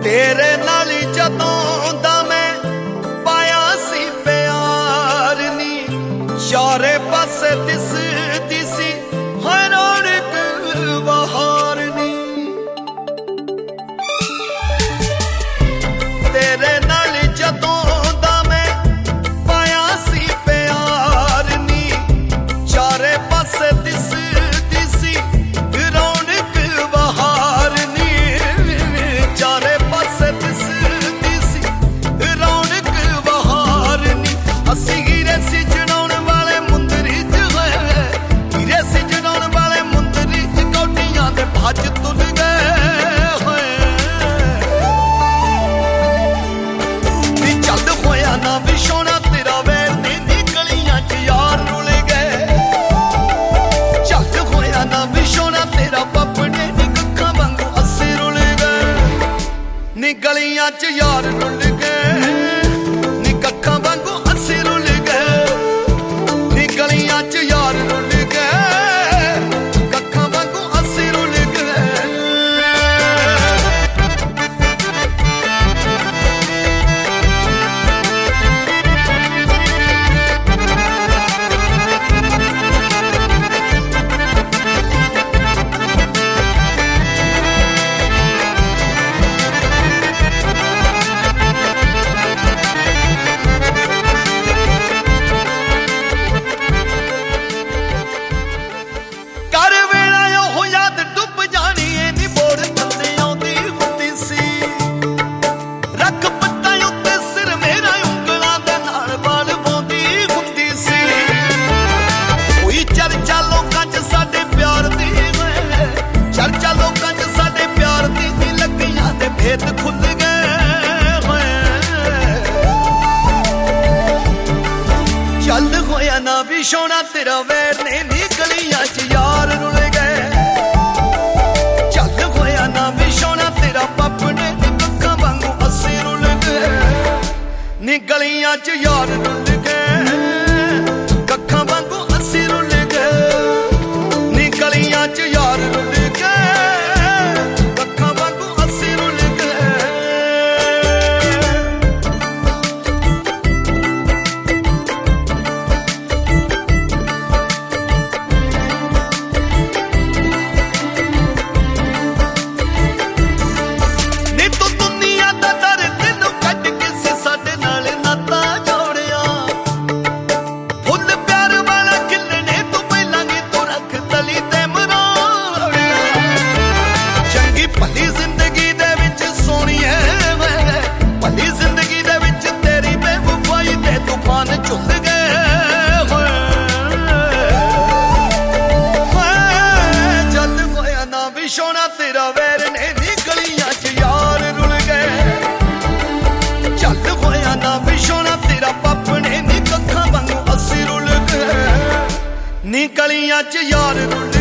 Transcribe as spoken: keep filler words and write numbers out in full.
तेरे नाल जदों दा मैं पाया सी प्यार नी, चारे पासे दिसदी सी हर रौनक बहार नी। तेरे नाल जदों दा मैं पाया सी प्यार नी, चारे पासे दिसदी सी रौनक बहार नी। चारे पासे दिसदी सी रौनक बहार नी। असी हीरे सी जनाउण वाले मुंदरी च होए, हीरे सी जनाउण वाले मुंदरी च कौडियां दे भज तुल गए होए। नी चल होया ना विछोना तेरा वैर नी, नी गलियां च यार रुल गए। चल होया ना विछोना तेरा पपड़े नी, कक्खां वांगू अस्सी रुल गए। नी गलियां च यार रुल गए, नी कक्खां वांगू अस्सी रुल गए। नी गलियां च यार रुल गए, कक्खां वांगू अस्सी रुल गए। कर वेला ओह याद डुब जानी ए नी, मोड़ थल्ले आउंदी हुंदी सी। रख पत्ता उत्ते सिर मेरा ਉਂਗਲਾਂ दे नाल बाल पाउंदी हुंदी सी। कोई चर्चा लोकां च साडे प्यार दी वे, चर्चा लोकां च साडे प्यार दी नी, लगियां दे भेद खुल गए होए। चल होया ना विछोना तेरा वैर ने, नी गलियां च यार रुल गए। चल होया ना विछोना तेरा पपड़े नी, कक्खां वांगू अस्सी रुल गए। नी गलियां च यार रुल गए, कक्खां वांगू अस्सी रुल गए। नी गलियां च यार रुल गए, कक्खां वांगू अस्सी रुल गए। नी तू दुनिया दा दर्द नूं कढ के सी साडे नाल नाता जोड़िया। फुੱਲ प्यार वाला खिलने तू पहलां नी तू रख तली ते मरोड़िया। चंगी भली जिंदगी दे विच सोहणीए वे, भली जिंदगी दे विच तेरी बेवफाई दे तूफान झुल गए होए। होए जद होया ना विछोना तेरा वैर ने, नी गलियां च यार रुल गए। चल होया ना विछोना तेरा पपड़े नी, कक्खां वांगू अस्सी रुल गए। नी गलियां च यार रुल